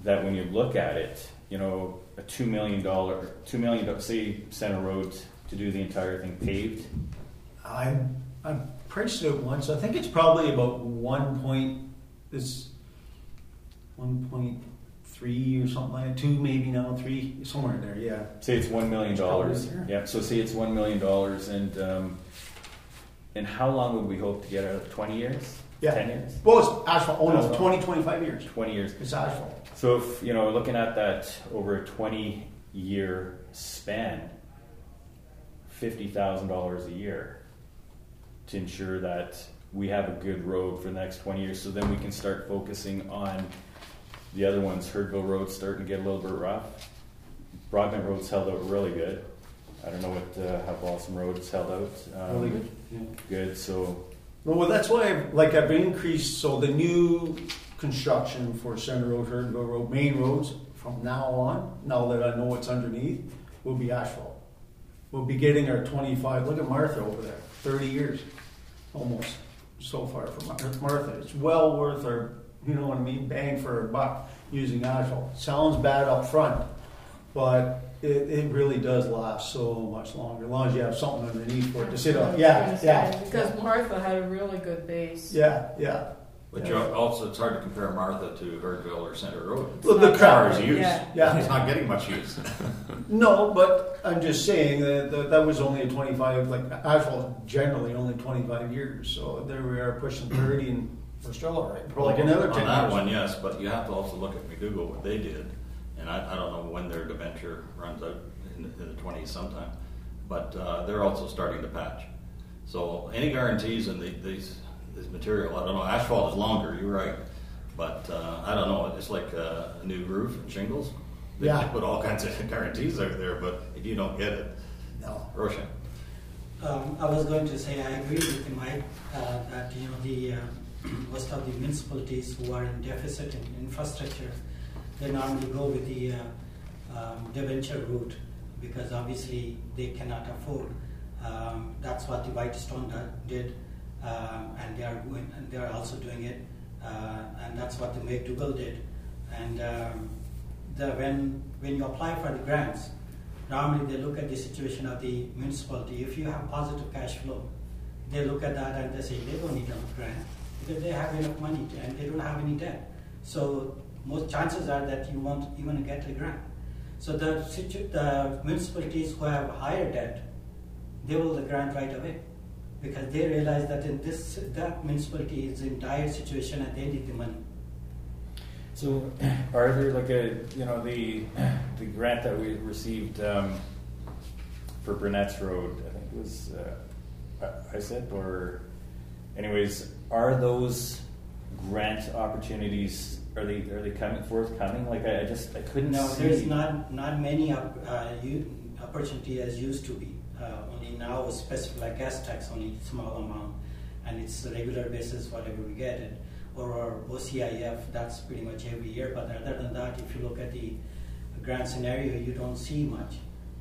that when you look at it, you know, a $2 million, say Center Road to do the entire thing paved? I priced it once. I think it's probably about 1.3 or something like that. 2 maybe now, 3, somewhere in there, yeah. Say it's $1 million. Yeah, so say it's $1 million, and how long would we hope to get out of it? 20 years? Yeah. 10 years? Well, it's asphalt. Oh no, 20, 25 years. 20 years. It's asphalt. So if, you know, looking at that over a 20-year span, $50,000 a year to ensure that we have a good road for the next 20 years, so then we can start focusing on the other ones. Hurdville Road's starting to get a little bit rough. Broadbent Road's held out really good. I don't know how Balsam Road's held out. Really good. Yeah. Good, so... Well, that's why I've increased, so the new construction for Center Road, Hurdville Road, main roads, from now on, now that I know what's underneath, will be asphalt. We'll be getting our 25, look at Martha over there, 30 years, almost, so far from Martha. It's well worth our, you know what I mean, bang for our buck using asphalt. Sounds bad up front, but it really does last so much longer, as long as you have something underneath for it to sit on. Yeah. Because Martha had a really good base. Yeah. But also, it's hard to compare Martha to Hurdville or Center Road. Well, the cars use. Yeah. It's not getting much use. No, but I'm just saying that was only a 25, asphalt generally only 25 years. So there we are pushing 30 and we're still all right. For like another 10 on that years. one, yes, but you have to also look at McDougall, what they did. And I don't know when their debenture runs out, in the 20s sometime. But they're also starting to patch. So any guarantees in these material, I don't know, asphalt is longer, you're right. But I don't know, it's like a new roof and shingles. They put all kinds of guarantees out there, but if you don't get it, no. Roshan. I was going to say I agree with Mike that the most of the municipalities who are in deficit in infrastructure, they normally go with the debenture route because obviously they cannot afford. That's what the Whitestone did, and they are also doing it, and that's what the McDougall did. And when you apply for the grants, normally they look at the situation of the municipality. If you have positive cash flow, they look at that and they say they don't need enough grant because they have enough money and they don't have any debt. So most chances are that you won't even get a grant. So the municipalities who have higher debt, they will the grant right away because they realize that that municipality is in dire situation and they need the money. So, are there the grant that we received for Burnett's Road? I think it was ISIP or, anyways, are those grant opportunities? Are they forthcoming? I couldn't. No, see. there's not many opportunity as used to be. Only now is specific like gas tax, only small amount, and it's a regular basis whatever we get it. Or OCIF, that's pretty much every year. But other than that, if you look at the grant scenario, you don't see much.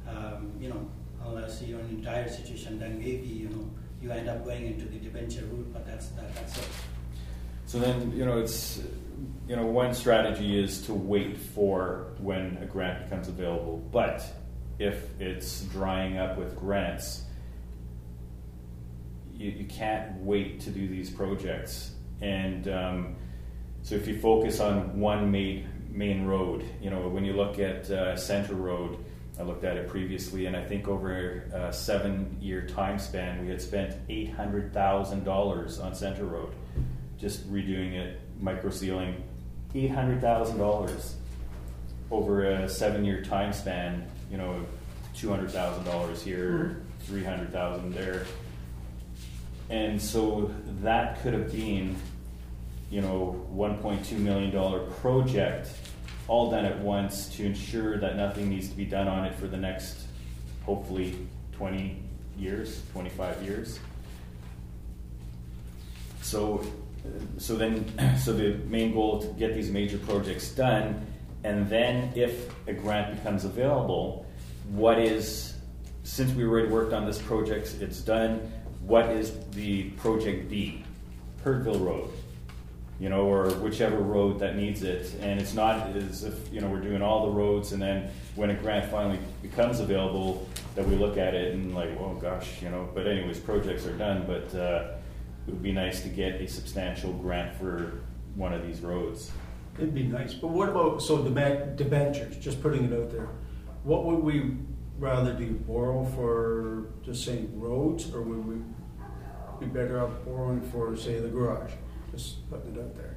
Unless you're in a dire situation, then maybe you end up going into the debenture route. But that's it. So then it's one strategy is to wait for when a grant becomes available. But if it's drying up with grants, you can't wait to do these projects. And so if you focus on one main road, when you look at Center Road, I looked at it previously, and I think over a 7-year time span, we had spent $800,000 on Center Road, just redoing it, micro sealing, $800,000 over a 7-year time span. $200,000 here, $300,000 there. And so that could have been, $1.2 million project, all done at once to ensure that nothing needs to be done on it for the next, hopefully, 20 years, 25 years. So the main goal to get these major projects done, and then if a grant becomes available, since we already worked on this project, it's done. What is the project B? Hurdville Road. or whichever road that needs it. And it's not as if, we're doing all the roads and then when a grant finally becomes available that we look at it and like, oh gosh, but anyways, projects are done, but it would be nice to get a substantial grant for one of these roads. It'd be nice. But what about, so debentures, just putting it out there. What would we rather do, borrow for just say roads, or would we be better off borrowing for, say, the garage? Just putting it out there.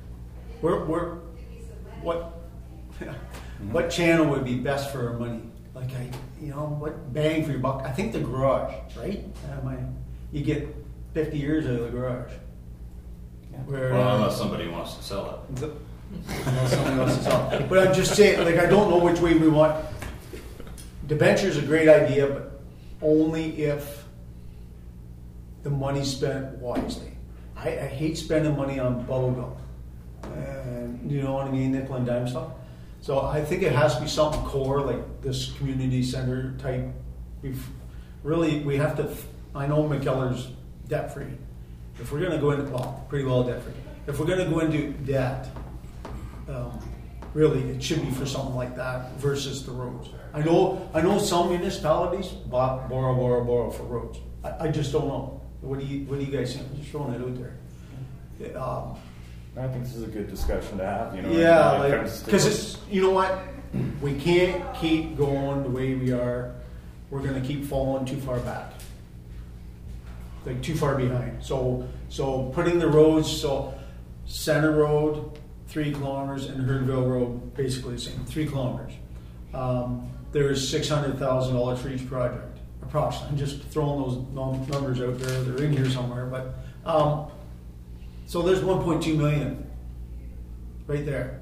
What channel would be best for our money? Like, what bang for your buck? I think the garage, right? You get 50 years out of the garage. Where, well, unless somebody wants to sell it. Unless somebody wants to sell it. But I'm just saying, like, I don't know which way we want. Debenture's a great idea, but only if the money's spent wisely. I hate spending money on bubblegum. And you know what I mean, nickel and dime stuff. So I think it has to be something core, like this community center type. We have to, I know McKellar's debt free. If we're going to go into, pretty well debt free. If we're going to go into debt, really it should be for something like that versus the roads. I know some municipalities borrow for roads. I just don't know. What do you guys think? I'm just throwing it out there. I think this is a good discussion to have, Yeah, because it's, you know what? We can't keep going the way we are. We're going to keep falling too far back. Like too far behind. So putting the roads, so Center Road, 3 kilometers, and Herdville Road, basically the same, 3 kilometers. There's $600,000 for each project. Approximately. I'm just throwing those numbers out there. They're in here somewhere, but so there's 1.2 million right there.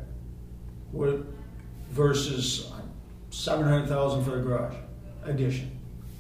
Versus 700,000 for the garage addition.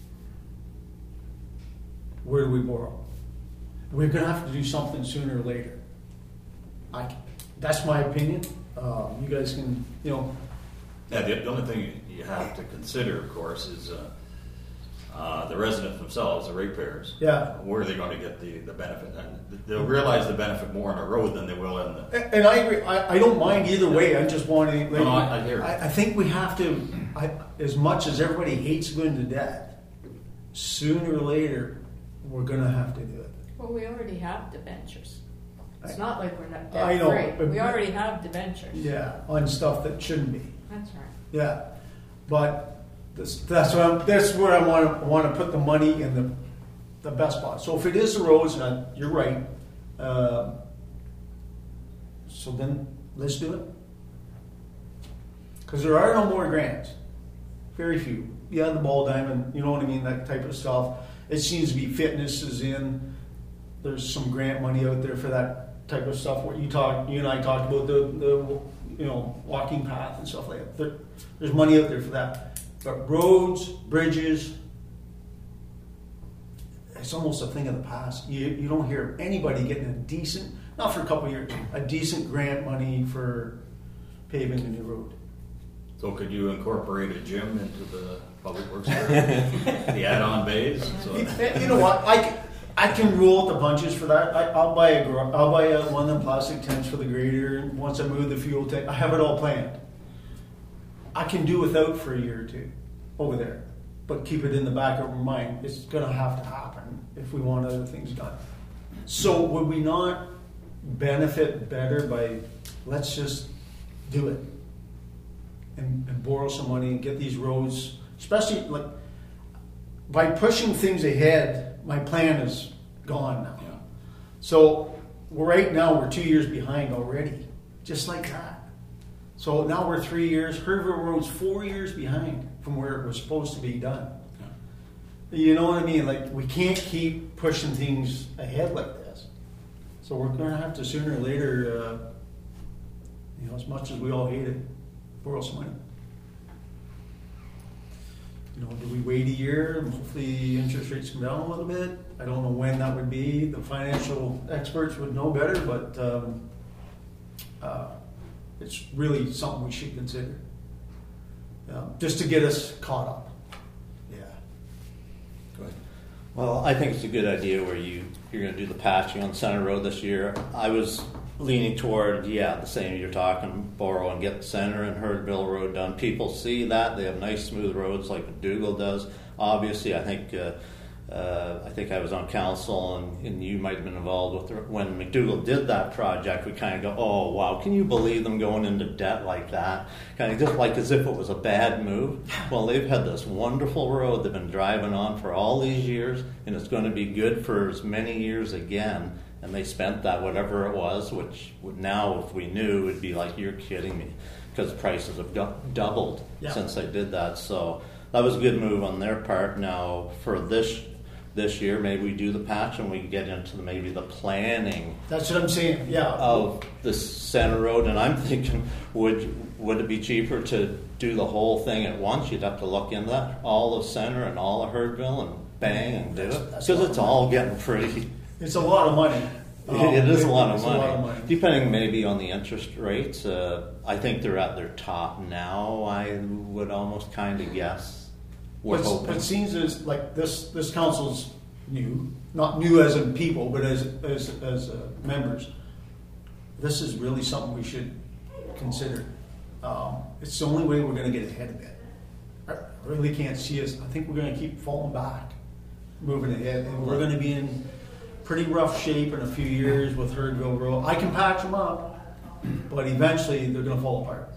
Where do we borrow? We're going to have to do something sooner or later. That's my opinion. You guys can, Yeah, the only thing you have to consider, of course, is the residents themselves, the ratepayers. Yeah. Where are they going to get the benefit? And they'll realize the benefit more on a road than they will in the... And I agree. I don't mind either way. I just want to... No, I hear it. I think we have to, as much as everybody hates going to debt, sooner or later, we're going to have to do it. Well, we already have debentures. It's not like we're not I know, debt free. but- We already have debentures. Yeah, on stuff that shouldn't be. That's right. Yeah, but that's where I want to put the money in the best spot. So if it is the roads, and you're right. So then let's do it. Because there are no more grants. Very few. Yeah, the ball diamond, you know what I mean, that type of stuff. It seems to be fitness is in. There's some grant money out there for that type of stuff. What you and I talked about the walking path and stuff like that. There's money out there for that. But roads, bridges, it's almost a thing of the past. You don't hear anybody getting a decent, not for a couple of years, a decent grant money for paving a new road. So could you incorporate a gym into the public works area? The add-on bays? So You know what? I can roll out the punches for that. I'll buy one of them plastic tents for the grader. And once I move the fuel tank, I have it all planned. I can do without for a year or two over there, but keep it in the back of our mind. It's going to have to happen if we want other things done. So would we not benefit better by let's just do it and borrow some money and get these roads, especially like by pushing things ahead. My plan is gone now. Yeah. So right now we're 2 years behind already, just like that. So now we're 3 years. Herdville Road's 4 years behind from where it was supposed to be done. Yeah. You know what I mean? Like we can't keep pushing things ahead like this. So we're going to have to sooner or later, as much as we all hate it, borrow some money. Do we wait a year and hopefully interest rates come down a little bit? I don't know when that would be. The financial experts would know better, but it's really something we should consider. Just to get us caught up. Yeah. Go ahead. Well, I think it's a good idea where you're going to do the patching on Center Road this year. I was leaning toward, the same you're talking, borrow and get Center and Herdville Road done. People see that. They have nice, smooth roads like McDougall does. Obviously, I think I was on council, and you might have been involved with when McDougall did that project. We kind of go, oh, wow, can you believe them going into debt like that? Kind of just like as if it was a bad move. Well, they've had this wonderful road they've been driving on for all these years, and it's going to be good for as many years again. And they spent that, whatever it was, which now, if we knew, would be like, you're kidding me, because prices have doubled since they did that. So that was a good move on their part. Now, for this year, maybe we do the patch and we get into maybe the planning. That's what I'm saying. Of the Center Road, and I'm thinking, would it be cheaper to do the whole thing at once? You'd have to look into that, all of Center and all of Herdville, and bang and do it, because it's all getting pretty. It's a lot of money. It is a lot of money. Depending maybe on the interest rates. I think they're at their top now. I would almost kind of guess. What seems is like this council's new, not new as in people, but as members. This is really something we should consider. It's the only way we're going to get ahead of it. I really can't see us. I think we're going to keep falling back, moving ahead, and we're going to be in pretty rough shape in a few years with Herdville Road. I can patch them up, but eventually they're going to fall apart.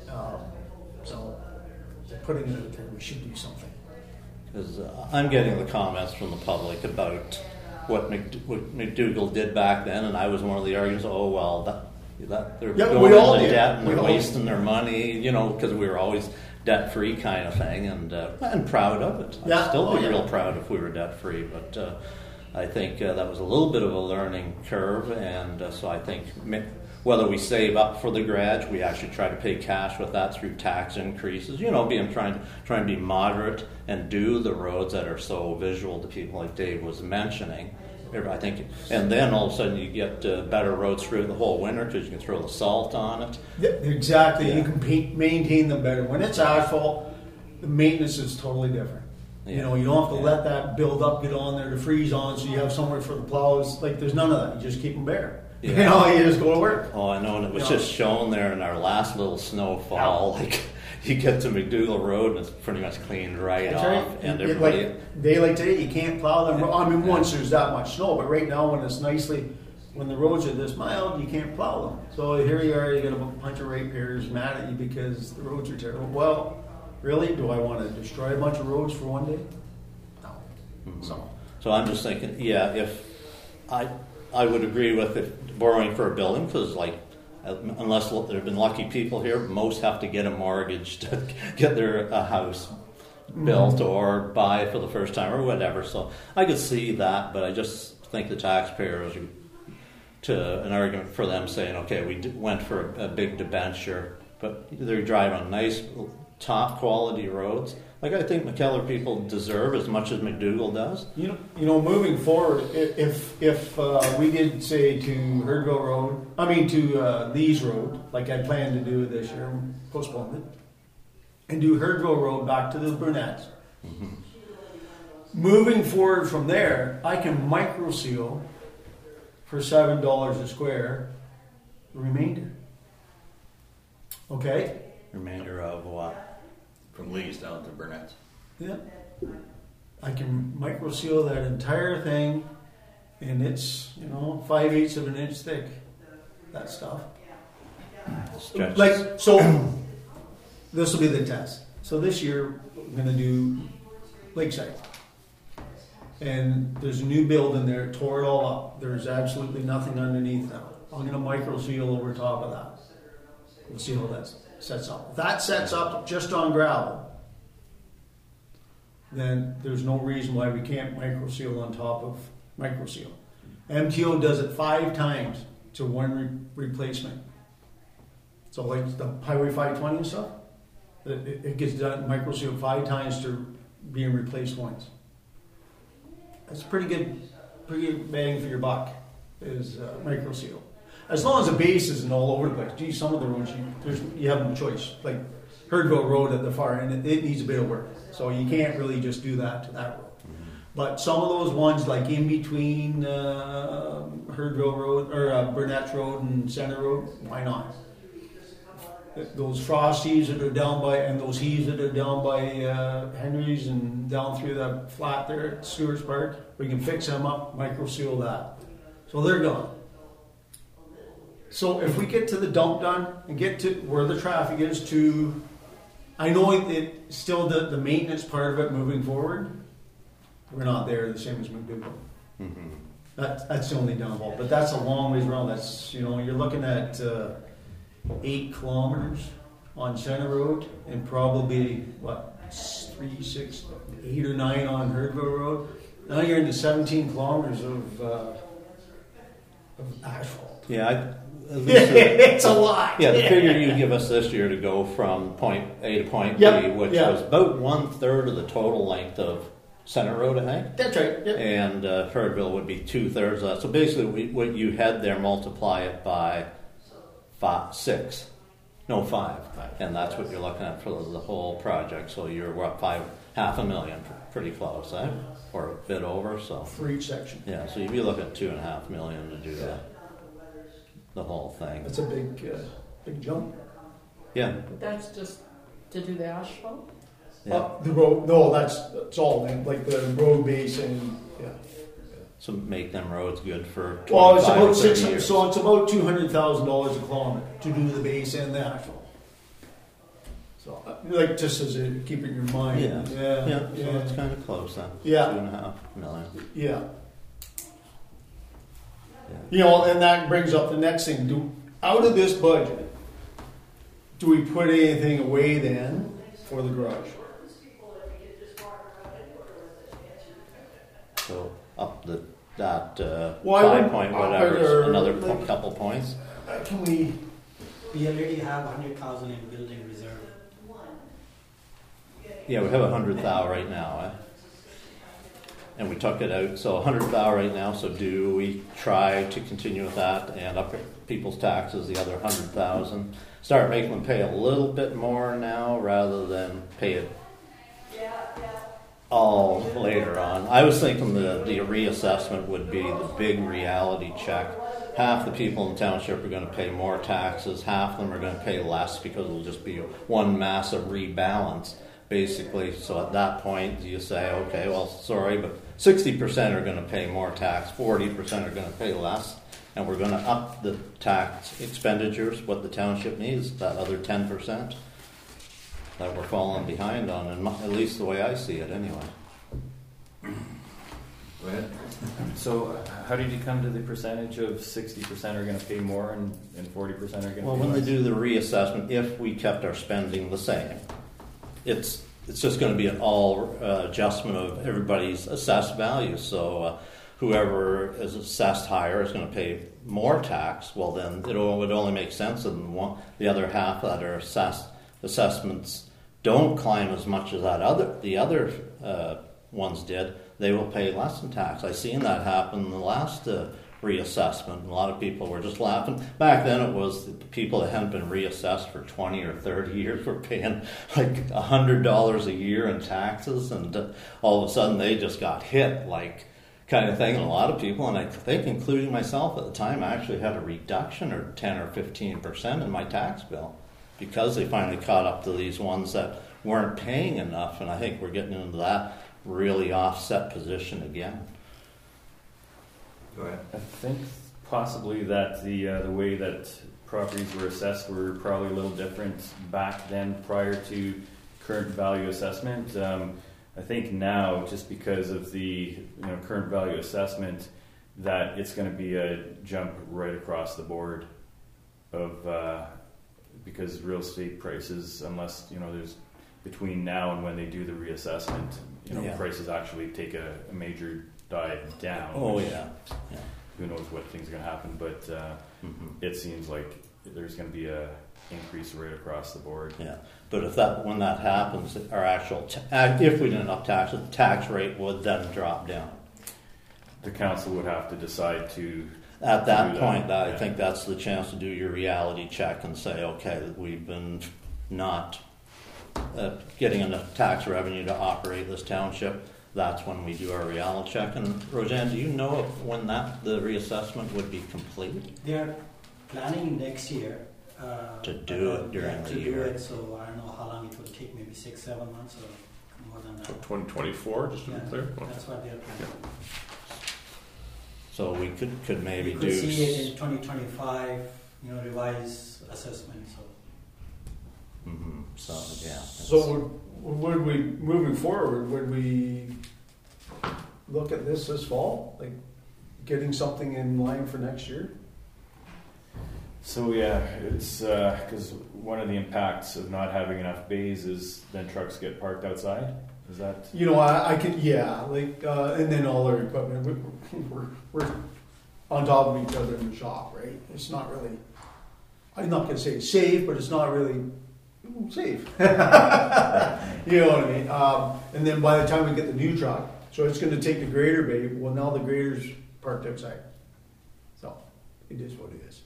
So putting it out there, we should do something. Because I'm getting the comments from the public about what McDougall did back then, and I was one of the arguments. Oh well, they're going into debt and they're wasting their money, because we were always debt-free kind of thing, and proud of it. I'd still be real proud if we were debt-free, but I think that was a little bit of a learning curve, and so I think whether we save up for the garage, we actually try to pay cash with that through tax increases, trying to be moderate and do the roads that are so visual to people like Dave was mentioning. I think, and then all of a sudden you get better roads through the whole winter because you can throw the salt on it. Yeah, exactly. Yeah. You can maintain them better. When it's asphalt, the maintenance is totally different. Yeah. You don't have to let that build up, get on there to freeze on, so you have somewhere for the plows. Like, there's none of that. You just keep them bare. Yeah. You just go to work. Oh, I know, and it was just shown there in our last little snowfall. Yeah. Like, you get to McDougall Road and it's pretty much cleaned right off. Right. And everybody... day like today, you can't plow them. I mean, once there's that much snow, but right now when the roads are this mild, you can't plow them. So here you are, you got a bunch of ratepayers mad at you because the roads are terrible. Well, really? Do I want to destroy a bunch of roads for one day? No. Mm-hmm. So I'm just thinking, if I would agree with borrowing for a building, because unless there have been lucky people here, most have to get a mortgage to get their house built or buy for the first time or whatever. So I could see that, but I just think the taxpayers, to an argument for them saying, okay, we went for a big debenture, but they're driving on nice top quality roads. Like, I think McKellar people deserve as much as McDougall does. Moving forward, if we did say to Herdville Road, to Lees Road, like I planned to do this year, postponed it, and do Herdville Road back to the Brunettes. Mm-hmm. Moving forward from there, I can micro seal for $7 a square the remainder. Okay? Remainder of what? From Lees down to Burnett's. Yeah. I can micro seal that entire thing, and it's 5/8 of an inch thick. That stuff. So this will be the test. So this year we're going to do Lakeside, and there's a new building there. Tore it all up. There's absolutely nothing underneath now. I'm going to micro seal over top of that. We'll see how that sets up. If that sets up just on gravel, then there's no reason why we can't micro seal on top of micro seal. MTO does it 5 times to one replacement. So like the Highway 520 and stuff, it gets done micro seal 5 times to being replaced once. That's pretty good bang for your buck is micro seal. As long as the base isn't all over the place. Gee, some of the roads you have no choice. Like Herdville Road at the far end, it needs a bit of work. So you can't really just do that to that road. Mm-hmm. But some of those ones, like in between Herdville Road or Burnett Road and Center Road, why not? Those frost heaves that are down by, and those heaves that are down by Henry's and down through that flat there at Stewart's Park, we can fix them up, micro seal that. So they're gone. So if we get to the dump done and get to where the traffic is to, I know it still the maintenance part of it moving forward, we're not there the same as McDougall. Mm-hmm. That's the only downfall, but that's a long ways around. That's, you're looking at 8 kilometers on Center Road and probably 3, 6, 8 or 9 on Herdville Road. Now you're into 17 kilometers of asphalt. Yeah, It's a lot. Yeah, the figure you give us this year to go from point A to point Yep, B, which yeah. was about 1/3 of the total length of Center Road, I think. That's right. Yep. And Herdville would be 2/3 of that. So basically, what you had there, multiply it by 5, and that's what you're looking at for the whole project. So we're up $500,000, pretty close, eh? Or a bit over. So For each section. yeah, so you'd be looking at $2.5 million to do the whole thing. That's a big jump. Yeah, But that's just to do the asphalt? yeah. The road, no, that's all in, like the road base and, yeah. So make them roads good for 25 Well, it's or about 30 years. so it's about $200,000 a kilometer to do the base and the asphalt. So, like, just as a keep it in your mind. Yeah. Yeah. So it's kind of close then. Yeah. $2.5 million. Yeah. Yeah. And that brings up the next thing. Out of this budget, do we put anything away then for the garage? So up that Why 5 would- point are whatever, there, another like- couple points. Can we? We already have 100,000 in building reserve. Yeah, we have 100,000 right now, eh? And we took it out, so 100,000 right now. So do we try to continue with that and up people's taxes the other 100,000? Start making them pay a little bit more now rather than pay it all later on. I was thinking the reassessment would be the big reality check. Half the people in the township are going to pay more taxes, half of them are going to pay less because it'll just be one massive rebalance, basically. So at that point, you say, okay, well, sorry, but 60% are going to pay more tax, 40% are going to pay less, and we're going to up the tax expenditures, what the township needs, that other 10%. That we're falling behind on, and at least the way I see it, anyway. Go ahead. So how did you come to the percentage of 60% are going to pay more and 40% are going to Well, pay when less? they do the reassessment, if we kept our spending the same, it's just going to be an all adjustment of everybody's assessed value. So whoever is assessed higher is going to pay more tax. Well, then it would only make sense that the other half that are assessments don't climb as much as the other ones did. They will pay less in tax. I seen that happen in the last reassessment. And a lot of people were just laughing. Back then, it was the people that hadn't been reassessed for 20 or 30 years were paying like $100 a year in taxes, and all of a sudden they just got hit, like kind of thing. And a lot of people, and I think including myself at the time, actually had a reduction of 10 or 15% in my tax bill, because they finally caught up to these ones that weren't paying enough. And I think we're getting into that really offset position again. Go ahead. I think possibly that the way that properties were assessed were probably a little different back then prior to current value assessment. I think now, just because of the current value assessment, that it's going to be a jump right across the board of because real estate prices, unless there's between now and when they do the reassessment, Yeah. prices actually take a major dive down. Oh, which, yeah. who knows what things are going to happen, but it seems like there's going to be a increase right across the board. Yeah, but when that happens, our actual if we didn't up tax it, the tax rate would then drop down. The council would have to decide to. At that do point, that. I think that's the chance to do your reality check and say, okay, we've been not getting enough tax revenue to operate this township. that's when we do our reality check. And Roseanne, do you know when the reassessment would be complete? They are planning next year. To do it during the year. To do it, so I don't know how long it will take, maybe 6-7 months or more than that. So 2024, just to be clear. That's what they're planning. So we could maybe You could do. see it in 2025, revise assessment. So Mhm. So yeah. So would we, moving forward, would we look at this fall, like getting something in line for next year? So yeah, it's because one of the impacts of not having enough bays is then trucks get parked outside. Is that? I could, and then all our equipment, we're on top of each other in the shop, right? It's not really, I'm not going to say safe, but it's not really safe. You know what I mean? And then by the time we get the new truck, so it's going to take the grader bay. Well, now the grader's parked outside. So it is what it is.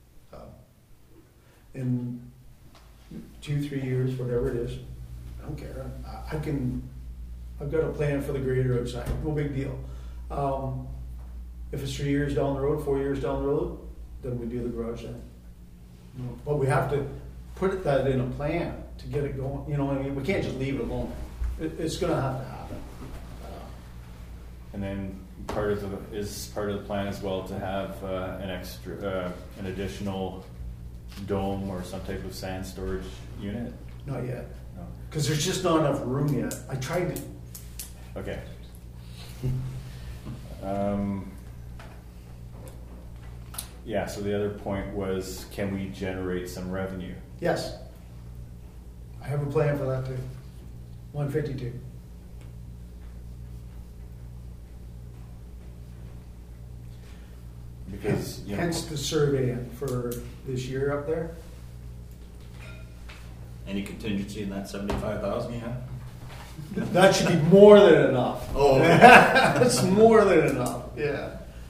In 2-3 years, whatever it is, I don't care. I've got a plan for the grader outside. No big deal. If it's 3 years down the road, 4 years down the road, then we do the garage then. But we have to put that in a plan to get it going. You know what I mean? We can't just leave it alone. It's going to have to happen. And then part of the plan as well to have an additional dome or some type of sand storage unit. Not yet. No. Because there's just not enough room yet. I tried to. Okay. Yeah. So the other point was, can we generate some revenue? Yes. I have a plan for that too. 152. Because Hence the survey for this year up there. Any contingency in that 75,000 you have? That should be more than enough. Oh, That's more than enough. Yeah.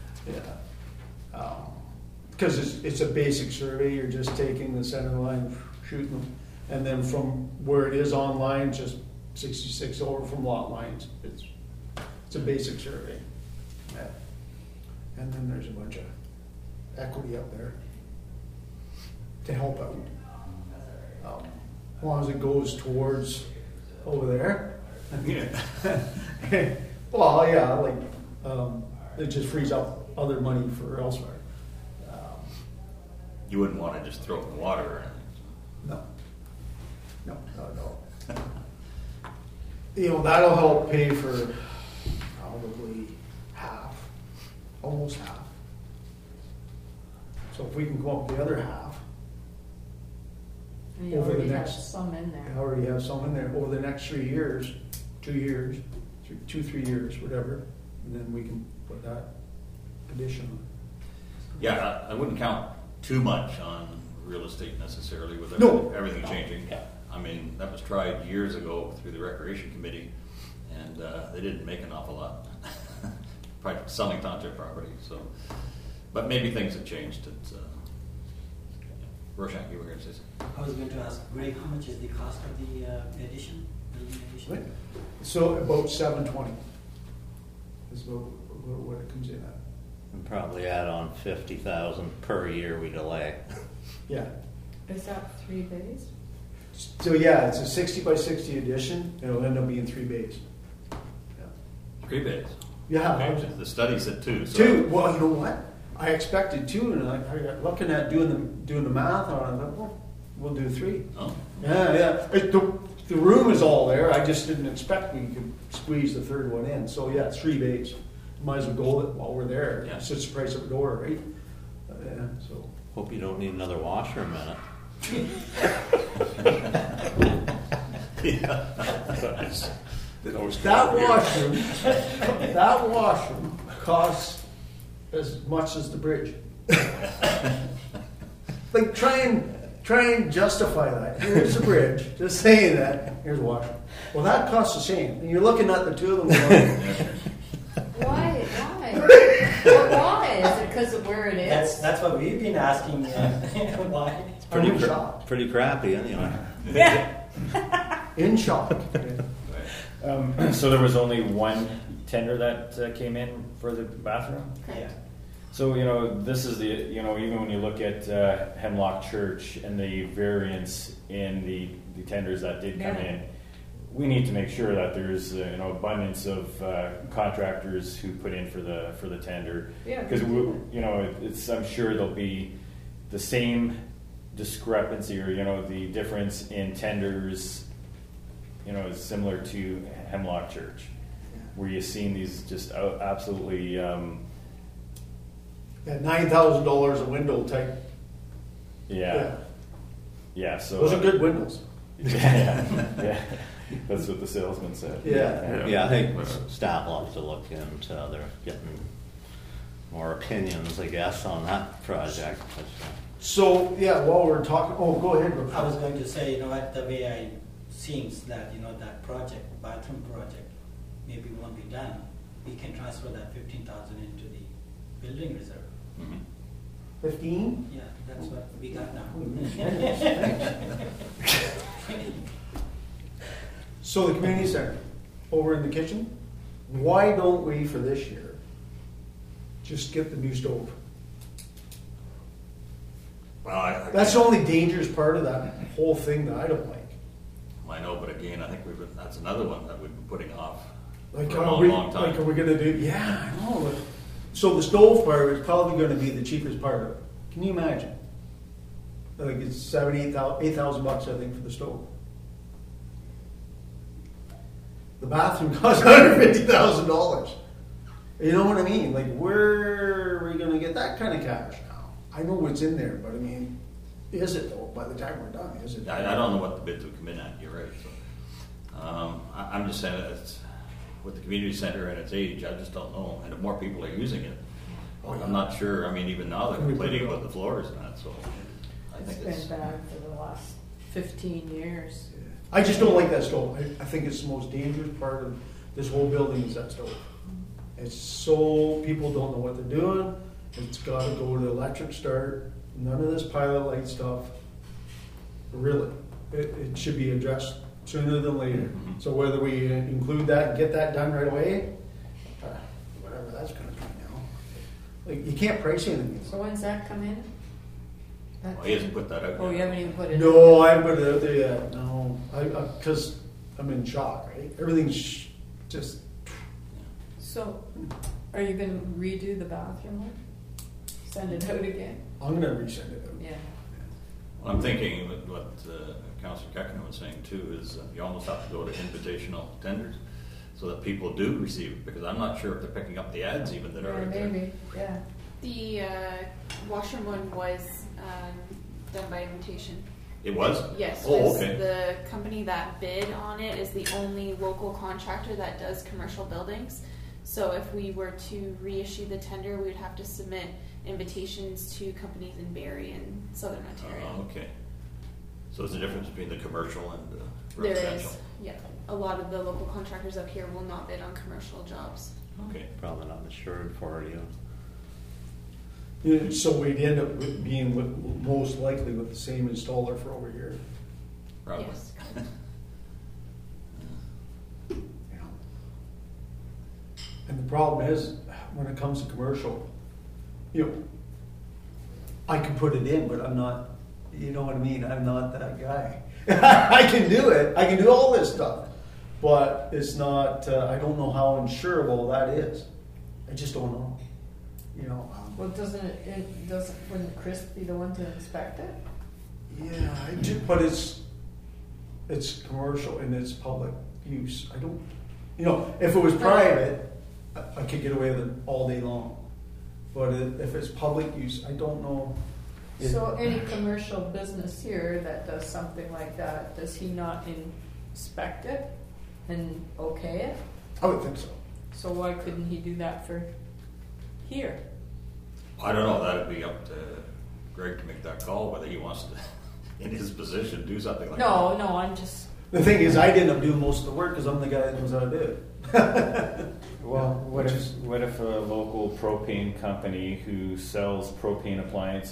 Because it's a basic survey. You're just taking the center line, shooting them, and then from where it is online, just 66 over from lot lines. It's a basic survey. Yeah. And then there's a bunch of equity up there to help out. As long as it goes towards over there. yeah. Well, yeah, it just frees up other money for elsewhere. You wouldn't want to just throw it in the water or anything. No. That'll help pay for probably half, almost half. So if we can go up the other half, And you over the already have next- some in I there. already have some in there, over the next 3 years, 2 years, 3 years, whatever, and then we can put that addition on. Yeah, I wouldn't count too much on real estate necessarily with No. everything changing. Yeah. I mean, that was tried years ago through the Recreation Committee, and they didn't make an awful lot. Probably selling township property, so. But maybe things have changed. Roshan, you were going to say something? I was going to ask Greg, how much is the cost of the addition, building addition? So about 720 is what it comes in at. And probably add on 50,000 per year we delay. Yeah. Is that 3 bays? So yeah, it's a 60 by 60 addition. It'll end up being 3 bays. 3 bays. Yeah. The study said 2. So 2. Well, you know what? I expected 2, and I got looking at doing the math on it. I thought, well, we'll do 3. Oh. Yeah. The room is all there. I just didn't expect we could squeeze the third one in. So yeah, 3 bays. Might as well go with it while we're there. Yeah. It's just the price of a door, right? Yeah. So. Hope you don't need another washer a minute. That washroom costs as much as the bridge. Like try and justify that. Here's the bridge. Just saying that. Here's a washroom. Well, that costs the same. And you're looking at the two of them going, Why? Well, why? Is it because of where it is? That's what we've been asking. Why? I'm shocked. Pretty crappy anyway. Yeah. In shock. So there was only one tender that came in for the bathroom? Yeah. So, this is even when you look at Hemlock Church and the variance in the tenders that did come in, we need to make sure that there's abundance of contractors who put in for the tender. Yeah. Because I'm sure there'll be the same discrepancy or the difference in tenders is similar to Hemlock Church, where you've seen these just absolutely At $9,000 a window type. yeah. So Those are good windows. yeah. That's what the salesman said. Yeah. I think staff will have to look into. They're getting more opinions, I guess, on that project. So, while we're talking, go ahead. I was going to say, what the way I seems that, that project, bathroom project, maybe won't be done. We can transfer that 15,000 into the building reserve. 15? Yeah, that's what we got now. So the community center, over in the kitchen, why don't we, for this year, just get the new stove? Well, That's the only dangerous part of that whole thing that I don't like. I know, but again, I think that's another one that we've been putting off Like, for a long time. Like, are we going to do? Yeah, I know. So the stove part is probably going to be the cheapest part of it. Can you imagine? Like it's $8,000, I think, for the stove. The bathroom costs $150,000. You know what I mean? Like, where are we going to get that kind of cash now? I know what's in there, but I mean, is it though? By the time we're done, is it? I don't know what the bids would come in at. You're right. So, I'm just saying that it's, with the community center and its age, I just don't know. And if more people are using it, I'm not sure. I mean, even now they're complaining about the floors and that. So, I think It's been bad for the last 15 years. I just don't like that stove. I think it's the most dangerous part of this whole building is that stove. It's so people don't know what they're doing. It's got to go to electric start. None of this pilot light stuff. Really, it should be addressed sooner than later. Mm-hmm. So whether we include that and get that done right away, whatever that's going to be now. Like you can't price anything. So when's that come in? well, he hasn't put that out. Oh, yet. you haven't even put it No, I haven't put it out there yet. No, because I'm in shock. Right, everything's just. So, are you going to redo the bathroom one? Send it out again? I'm going to resend it out. Yeah. Well, I'm thinking what Councillor Keckner was saying too is you almost have to go to invitational tenders so that people do receive it, because I'm not sure if they're picking up the ads even that are out there. Maybe, yeah. The washroom one was done by invitation. It was? Yes. Oh, 'cause okay. The company that bid on it is the only local contractor that does commercial buildings. So if we were to reissue the tender, we would have to submit invitations to companies in Barrie and Southern Ontario. Okay. So there's a difference between the commercial and There residential. is, yeah. A lot of the local contractors up here will not bid on commercial jobs. Okay. Probably not insured for it, Yeah, so we'd end up being most likely with the same installer for over here. Probably. Yes. You know. And the problem is, when it comes to commercial, I can put it in, but I'm not. You know what I mean? I'm not that guy. I can do it. I can do all this stuff, but it's not. I don't know how insurable that is. I just don't know. Well, wouldn't Chris be the one to inspect it? Yeah, but it's commercial and it's public use. I don't, if it was private, I could get away with it all day long. But if it's public use, I don't know. So any commercial business here that does something like that, does he not inspect it and okay it? I would think so. So why couldn't he do that for here? I don't know. That'd be up to Greg to make that call whether he wants to, in his position, do something like that. No, I'm just. The thing is, I didn't do most of the work because I'm the guy that knows how to do it. Well, what if a local propane company who sells propane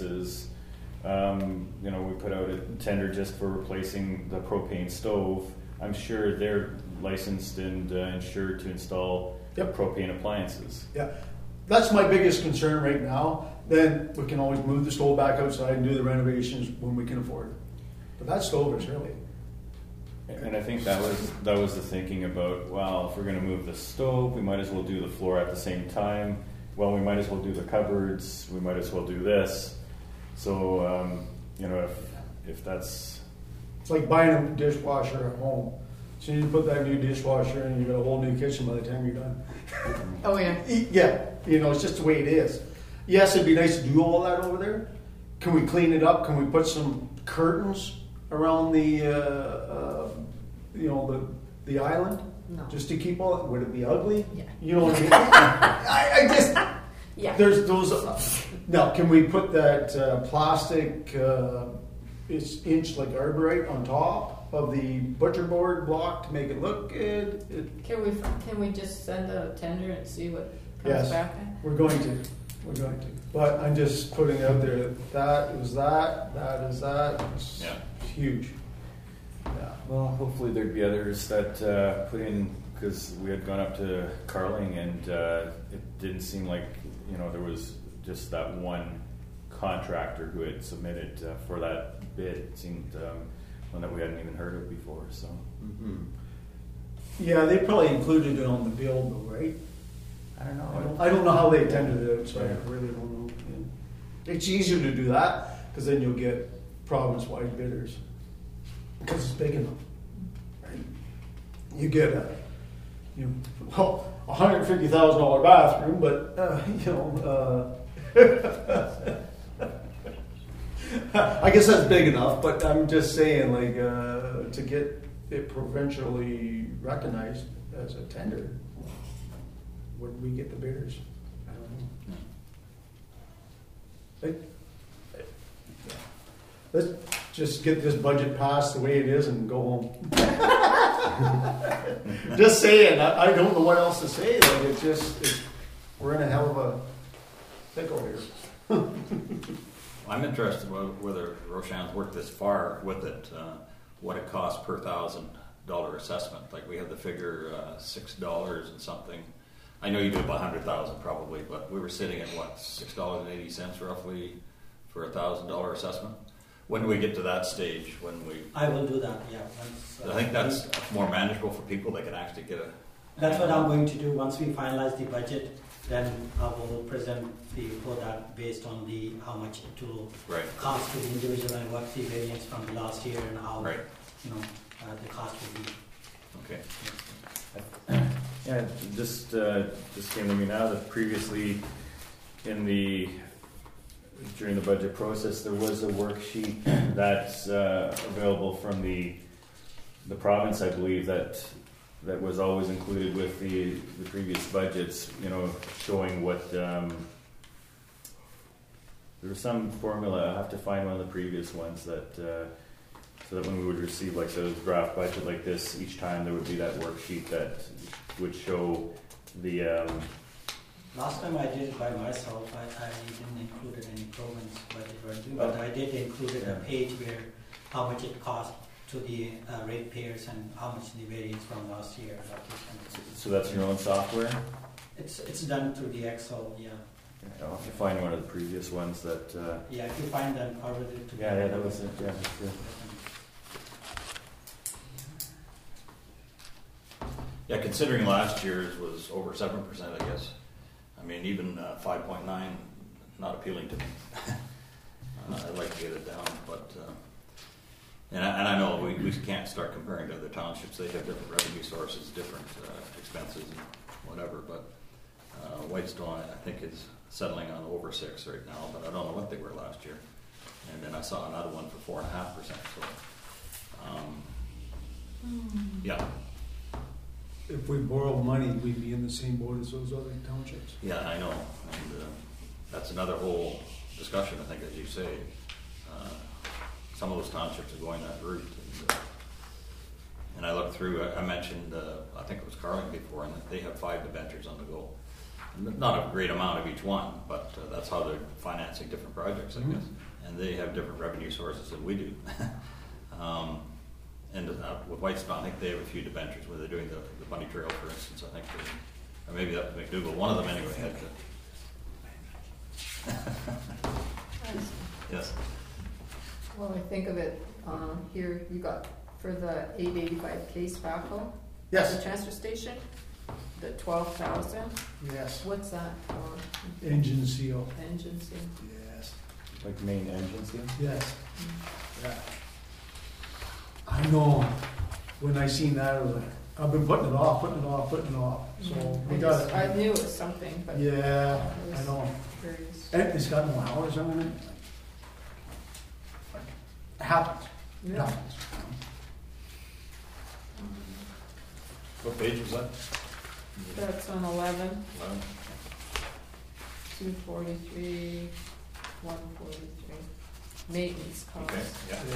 appliances, we put out a tender just for replacing the propane stove, I'm sure they're licensed and insured to install Yep. propane appliances. Yeah, that's my biggest concern right now. Then we can always move the stove back outside and do the renovations when we can afford it. But that stove is really, And I think that was the thinking about, well, if we're going to move the stove, we might as well do the floor at the same time. Well, we might as well do the cupboards. We might as well do this. So, if that's... it's like buying a dishwasher at home. So you put that new dishwasher in, you got a whole new kitchen by the time you're done. Oh, yeah. Yeah, it's just the way it is. Yes, it'd be nice to do all that over there. Can we clean it up? Can we put some curtains around the island? No. Just to keep all. Would it be ugly? Yeah. You know what I mean? I just. Yeah. There's those. Now, can we put that plastic? It's inch like arborite on top of the butcher board block to make it look good. Can we just send a tender and see what comes Yes. back? We're going to. But I'm just putting out there that is that is that. It's Yeah. huge. Yeah. Well, hopefully there'd be others that put in, because we had gone up to Carling and it didn't seem like, there was just that one contractor who had submitted for that bid. It seemed one that we hadn't even heard of before. So Yeah, they probably included it on the bill though, right? I don't know. I don't know how they tendered it out, so I really don't know. Yeah. It's easier to do that because then you'll get province-wide bidders because it's big enough. Right? You get $150,000 bathroom, but I guess that's big enough. But I'm just saying, to get it provincially recognized as a tender. Where do we get the bidders? I don't know. Let's just get this budget passed the way it is and go home. Just saying, I don't know what else to say. We're in a hell of a pickle here. I'm interested whether Roshan's worked this far with it, what it costs per $1,000 assessment. Like we have the figure $6 and something. I know you do about 100,000 probably, but we were sitting at what, $6.80 roughly for $1,000 assessment. When do we get to that stage? I will do that. Yeah. I think that's more manageable for people. They can actually get a. That's what I'm going to do once we finalize the budget. Then I will present the report that based on how much it will cost to the individual and what the variance from the last year and how the cost will be. Okay. yeah, just came to me now that previously during the budget process there was a worksheet that's available from the province, I believe, that was always included with the previous budgets, showing what there was some formula. I have to find one of the previous ones that so that when we would receive like the draft budget like this, each time there would be that worksheet that would show the last time I did it by myself, I didn't include any province budget review, but I did include a page where how much it cost to the ratepayers and how much the variance from last year. So that's your own software? It's done through the Excel, yeah. I'll have to find one of the previous ones that... yeah, if you find them, forward it to me. Yeah, that was it. Yeah, that's good. Yeah, considering last year's was over 7%, I guess. I mean, even 5.9, not appealing to me. I'd like to get it down, but... And I know we can't start comparing to other townships. They have different revenue sources, different expenses, and whatever. But Whitestone, I think, is settling on over 6 right now. But I don't know what they were last year. And then I saw another one for 4.5%. So, yeah. If we borrow money, we'd be in the same boat as those other townships. Yeah, I know. And that's another whole discussion, I think, as you say. Some of those townships are going that route. And I looked through, I mentioned, I think it was Carling before, and they have 5 debentures on the go. Not a great amount of each one, but that's how they're financing different projects, I guess. And they have different revenue sources than we do. And with Whitestone, I think they have a few debentures where they're doing the Bunny Trail, for instance. I think, or maybe that was McDougal. One of them anyway had to. Yes. Well, I think of it, here, you got for the 885 case backhoe. Yes. The transfer station, the 12,000, Yes. what's that for? Engine seal. Engine seal. Yes. Like main engine seal? Yes. Yeah. I know. When I seen that, I was like, I've been putting it off. So we got it. I knew it was something, but. Yeah, I I know. curious. And it's got no hours on it. It happens. It Yeah. happens. What page was that? That's on 11, 11. 243, 143. Maintenance costs. Okay, yeah. Yeah.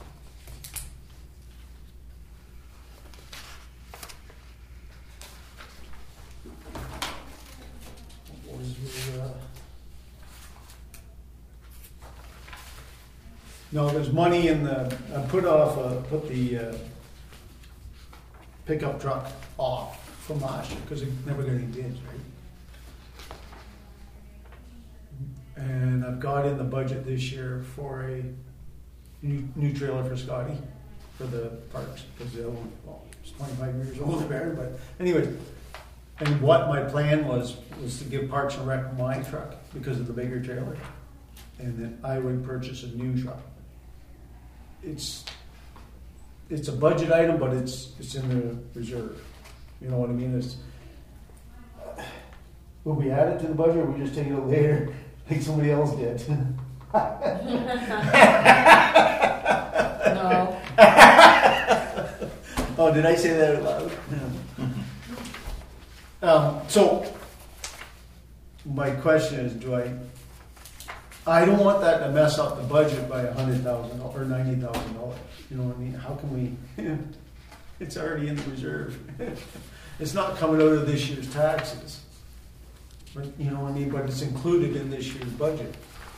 What was the, No, there's money in the, I put the pickup truck off from last year, because it never got any bids, right? And I've got in the budget this year for a new trailer for Scotty, for the parks, because the other one, well, it's 25 years old, but anyway. And what my plan was to give Parks and Rec my truck, because of the bigger trailer, and then I would purchase a new truck. It's a budget item, but it's in the reserve. You know what I mean? Will we add it to the budget, or we just take it later, like somebody else did? No. Oh, did I say that out loud? So, my question is, I don't want that to mess up the budget by $100,000 or $90,000. You know what I mean? How can we? It's already in the reserve. It's not coming out of this year's taxes. But you know what I mean? But it's included in this year's budget.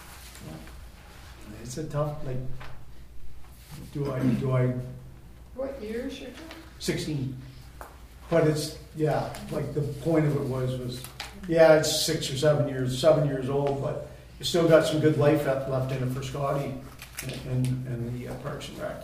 It's a tough, like, do I? What year is your truck? 16. But it's, yeah, like the point of it was, yeah, it's 7 years old, but you still got some good life left in it for Scotty and the Parks and Rec.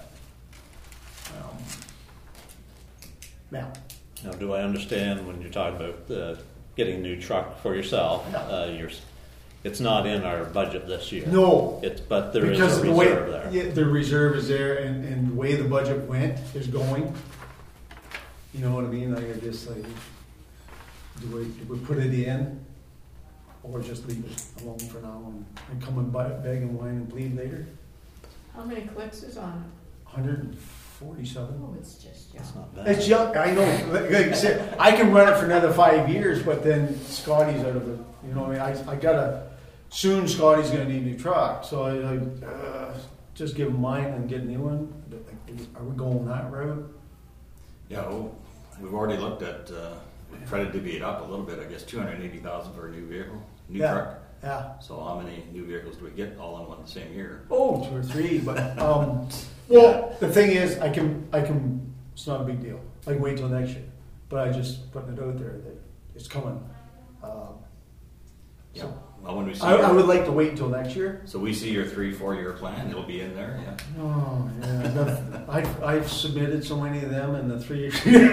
Now. Now, do I understand when you're talking about getting a new truck for yourself? Yeah. It's not in our budget this year. No. But there is because a the way, reserve there. Yeah, the reserve is there, and the way the budget is going. You know what I mean? Like, I just like, do we put it in, or just leave it alone for now and come and beg and whine and plead later? How many clicks is on it? 147. Oh, it's just young. It's not bad. It's young. I know. Like I said, I can run it for another 5 years, but then Scotty's out of it. You know what I mean? I gotta. Soon Scotty's gonna need a new truck, so I just give him mine and get a new one. Are we going that route? Yeah, well, we've already looked at, try to divvy it up a little bit, I guess $280,000 for a new vehicle, truck. Yeah. So how many new vehicles do we get all in one the same year? Oh, 2 or 3, but well, the thing is, I can. It's not a big deal. I can wait till next year, but I just putting it out there that it's coming. Yeah. Well, when we see, I would like to wait until next year. so we see your 3-4 year plan, it'll be in there. Yeah. Oh yeah, I've submitted so many of them, and the 3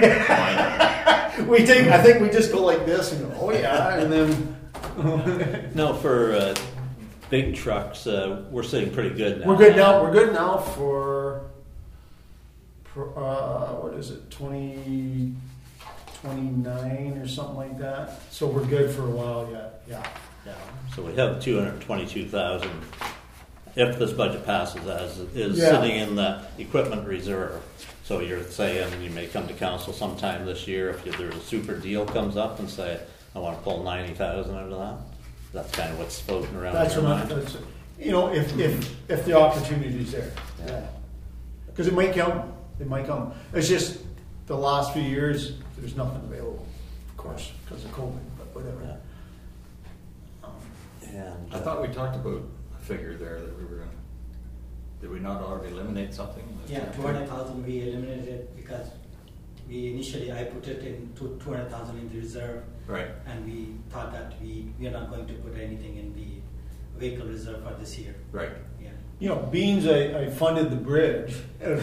I think we just go like this and go, oh yeah, and then No, for big trucks, we're sitting pretty good now. we're good now. We're good now for what is it, 2029 or something like that. So we're good for a while yet. Yeah. So we have 222,000. If this budget passes, as it is Yeah. sitting in the equipment reserve. So you're saying you may come to council sometime this year if there's a super deal comes up and say, I want to pull 90,000 out of that. That's kind of what's floating around That's in your what mind. that's, you know, if the opportunity is there. Yeah. Because it might come. It might come. It's just the last few years, there's nothing available, of course, because of COVID, but whatever. Yeah. And I thought we talked about a figure there that we were going to Did we not already eliminate something? Yeah, 200,000 we eliminated because I put it in 200,000 in the reserve, Right. and we thought that we are not going to put anything in the vehicle reserve for this year. Right. Yeah. You know, beans, I funded the bridge.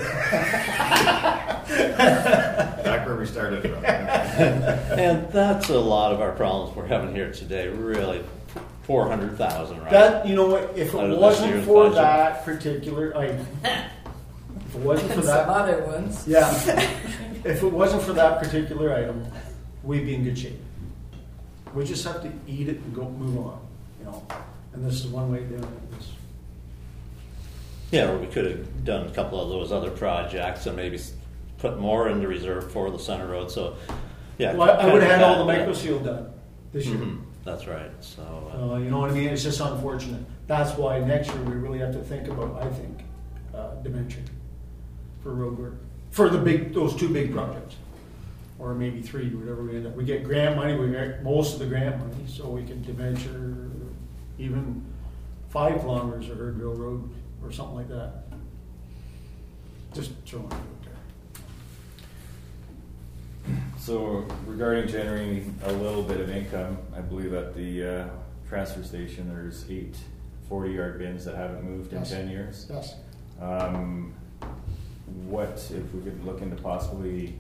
Back where we started from. And that's a lot of our problems we're having here today. Really, 400,000, right? That, you know what, if Out of it this wasn't year's for budget. that particular item, if it wasn't for And some that, other ones. yeah, if it wasn't for that particular item, we'd be in good shape. We just have to eat it and move on, you know, and this is one way of doing it. Yeah, or we could have done a couple of those other projects and maybe put more in the reserve for the Center Road. So, yeah. Well, I would have had all the that, micro seal done this year. Mhm, that's right. So, You know what I mean? It's just unfortunate. That's why next year we really have to think about, I think, dimension for road work. For those two big projects. Or maybe three, whatever we end up. We get grant money, we get most of the grant money, so we can dimension even 5 kilometers of Herdville Road or something like that. Just throwing it out there. So regarding generating a little bit of income, I believe at the transfer station there's 8 40-yard bins that haven't moved in Yes. 10 years. Yes. What if we could look into possibly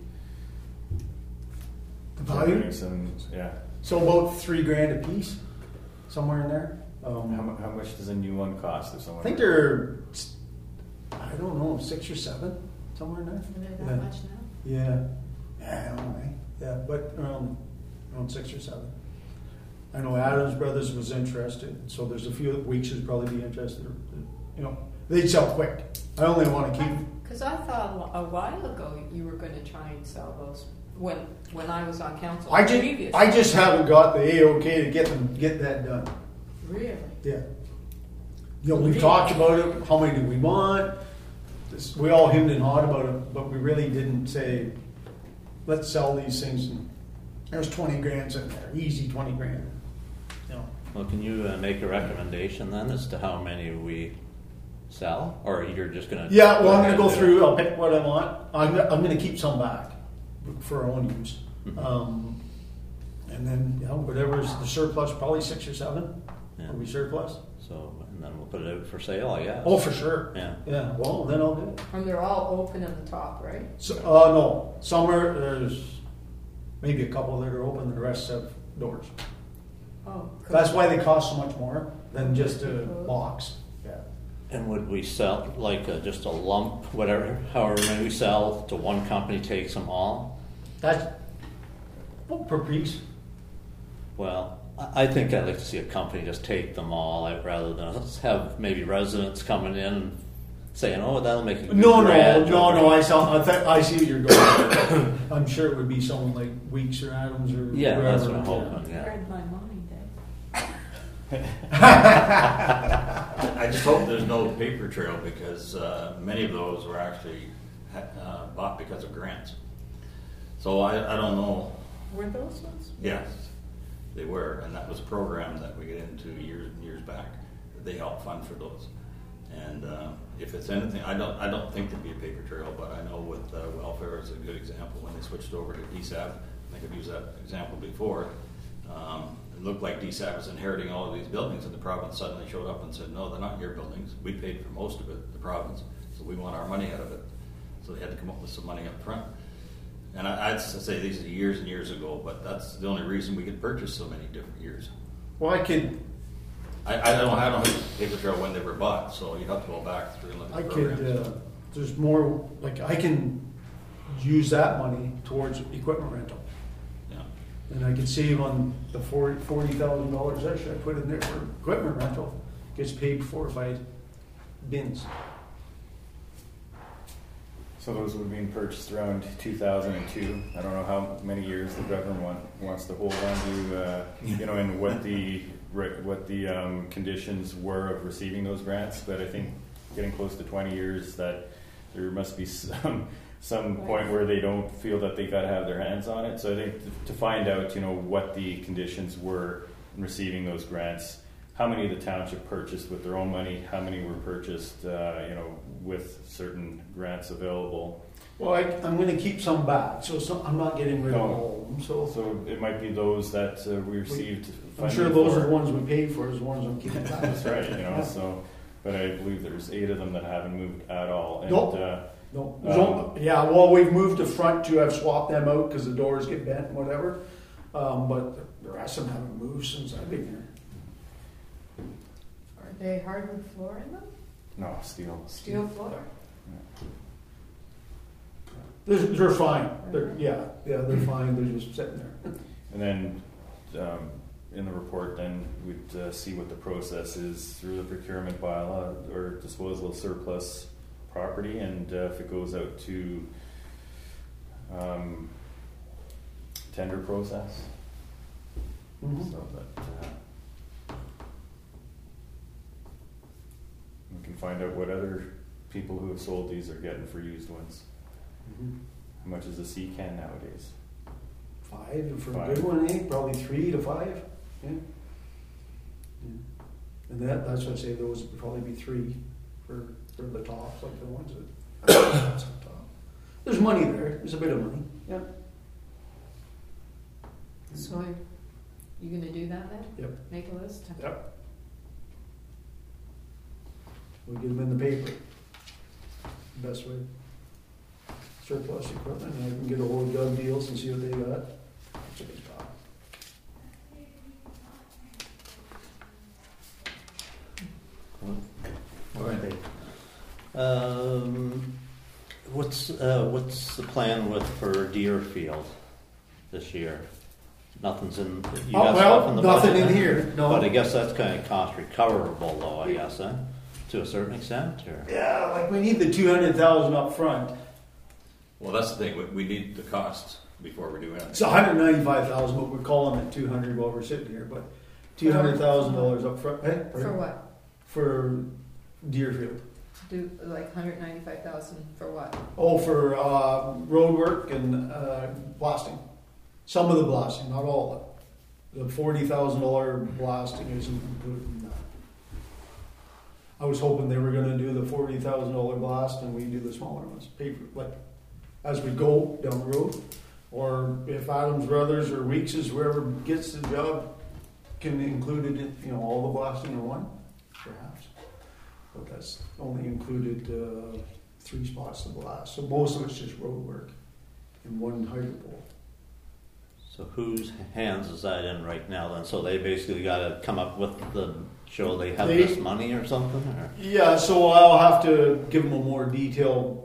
The value? generating some? Yeah. So about $3,000 a piece, somewhere in there. How much does a new one cost if someone? I think they're, I don't know, 6 or 7, somewhere in there. Are there that Yeah. much now? Yeah, I don't know, eh? Yeah, but around 6 or 7. I know Adams Brothers was interested, so there's a few Weeks would probably be interested. You know, they'd sell quick. I only want to keep. Because I thought a while ago you were going to try and sell those when I was on council. I previously. just haven't got the A-OK to get that done. Really? Yeah. You know, we've talked about it. How many do we want? We all hemmed and hawed about it, but we really didn't say, let's sell these things. And there's 20 grand in there, easy 20 grand. You know. well, can you make a recommendation then as to how many we sell, or you're just going to? Yeah, well, I'm going to go through. I'll pick what I want. I'm going to keep some back for our own use, Mhm. and then whatever's the surplus, probably 6 or 7. Yeah. Will be surplus. So, and then we'll put it out for sale, I guess. Oh, for sure. Yeah. Yeah. Well, then I'll do it. And they're all open at the top, right? So, no. Somewhere there's maybe a couple that are open. The rest have doors. Oh. That's why they cost so much more than just a box. Yeah. And would we sell like just a lump, whatever, however many we sell to one company takes them all? That's per piece. Well, I think I'd like to see a company just take them all rather than us have maybe residents coming in and saying, "Oh, that'll make a good No. garage." I see what you're going. I'm sure it would be someone like Weeks or Adams or Yeah, whoever. that's what I'm hoping. Yeah. Read my mind, eh? I just hope there's no paper trail because many of those were actually bought because of grants. So I don't know. Were those ones? Yes, they were, and that was a program that we get into years and years back. They helped fund for those. And if it's anything, I don't think there'd be a paper trail, but I know with welfare is a good example. When they switched over to DSAB, I think I've used that example before. It looked like DSAB was inheriting all of these buildings, and the province suddenly showed up and said, "No, they're not your buildings. We paid for most of it, the province, so we want our money out of it." So they had to come up with some money up front. And I'd say these are years and years ago, but that's the only reason we could purchase so many different years. Well, I could. I don't have a paper trail when they were bought, so you'd have to go back through and look I at the could. programs. There's more. Like I can use that money towards equipment rental, Yeah. and I could save on the $40,000 extra I put in there for equipment rental. Gets paid for by bins. So those would have been purchased around 2002. I don't know how many years the government wants to hold on to, and what the conditions were of receiving those grants. But I think getting close to 20 years, that there must be some point where they don't feel that they got to have their hands on it. So I think to find out, what the conditions were in receiving those grants, how many the township purchased with their own money, how many were purchased, with certain grants available. Well, I'm going to keep some back, so I'm not getting rid of all of them. So it might be those that we received. I'm sure those are the ones we paid for, is the ones I'm keeping back. That's right, so, but I believe there's 8 of them that haven't moved at all. And, No. We've moved the front to have swapped them out because the doors get bent and whatever. But the rest of them haven't moved since I've been here. Are they hardwood floor in them? No, steel. Steel floor? They're fine. They're fine. They're just sitting there. And then in the report, then we'd see what the process is through the procurement bylaw or disposal of surplus property, and if it goes out to tender process. Mm-hmm. So that we can find out what other people who have sold these are getting for used ones. Mm-hmm. How much is a sea can nowadays? 5 for 5. a good one, Probably 3 to 5. Yeah. And that's what I say. Those would probably be 3 for the tops, like the ones that. Top. There's money there. There's a bit of money. Yeah. So you going to do that then? Yep. Make a list? Yep. We get them in the paper. Best way. Surplus equipment, and I can get a hold of Doug Deals and see what they got. That's a big job. All right. What's the plan for Deerfield this year? Nothing's in. You got stuff in the nothing budget in then? here. No. But I guess that's kind of cost recoverable, though. I guess, to a certain extent, or Yeah, like we need the 200,000 up front. Well, that's the thing. We need the costs before we do anything. It's 195,000, but we're calling it 200 while we're sitting here. But $200,000 up front. Hey, For what? For Deerfield. Do like 195,000 for what? Oh, for road work and blasting. Some of the blasting, not all of it. The $40,000 blasting isn't included in that. I was hoping they were going to do the $40,000 blast and we do the smaller ones, paper, like as we go down the road. Or if Adams Brothers or Weeks' whoever gets the job can include it in, all the blasting in one, perhaps. But that's only included 3 spots to blast. So most of it's just road work and one hydrant pole. so whose hands is that in right now? Then, so they basically got to come up with show they have this money or something. Or? Yeah, so I'll have to give them a more detailed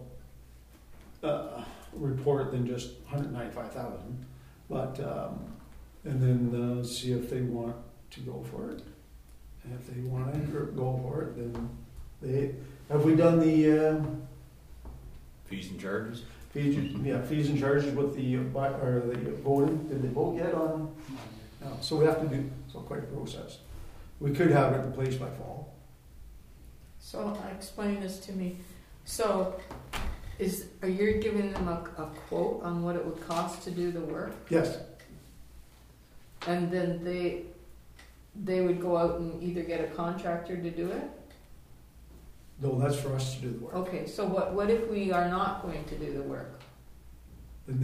report than just 195,000, but and then see if they want to go for it. And if they want to go for it, then have we done the Fees and charges? fees and charges with the voting? Did they vote yet on? No. So we have to do quite a process. We could have it in place by fall. So explain this to me. So are you giving them a quote on what it would cost to do the work? Yes. And then they would go out and either get a contractor to do it? No, that's for us to do the work. Okay, so what if we are not going to do the work? Then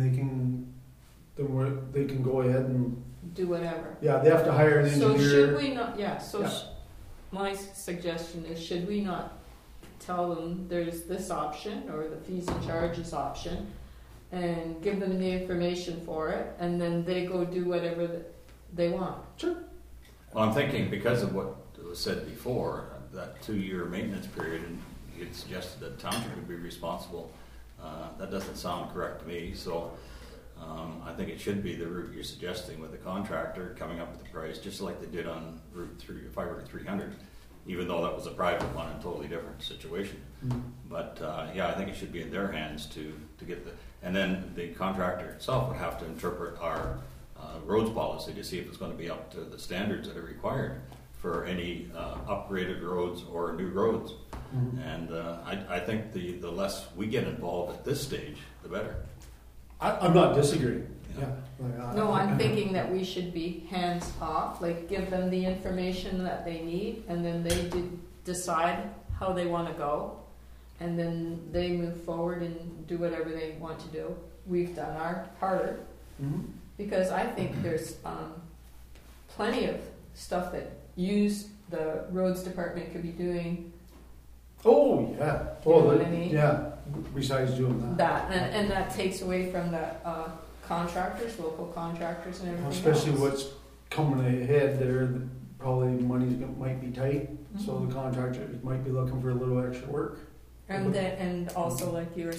they can go ahead and Do whatever. they have to hire an engineer. So should we not? Yeah. Yeah. My suggestion is, should we not tell them there's this option or the fees and charges option, and give them the information for it, and then they go do whatever they want? Sure. Well, I'm thinking because of what was said before, that 2-year maintenance period, and you had suggested that the township would be responsible. That doesn't sound correct to me, so I think it should be the route you're suggesting with the contractor coming up with the price, just like they did on Route 3, 500-300, even though that was a private one and a totally different situation. Mm-hmm. But I think it should be in their hands to get and then the contractor itself would have to interpret our roads policy to see if it's going to be up to the standards that are required for any upgraded roads or new roads. Mm-hmm. And I think the less we get involved at this stage, the better. I'm not disagreeing. Yeah. No, I'm thinking that we should be hands off, like give them the information that they need, and then they decide how they want to go, and then they move forward and do whatever they want to do. We've done our part, because I think there's plenty of stuff that the roads department could be doing. Oh, yeah. You know what I mean? Yeah, besides doing that. And that takes away from the contractors, local contractors, and everything. Especially else. what's coming ahead there, probably might be tight, so the contractors might be looking for a little extra work. And also, like you were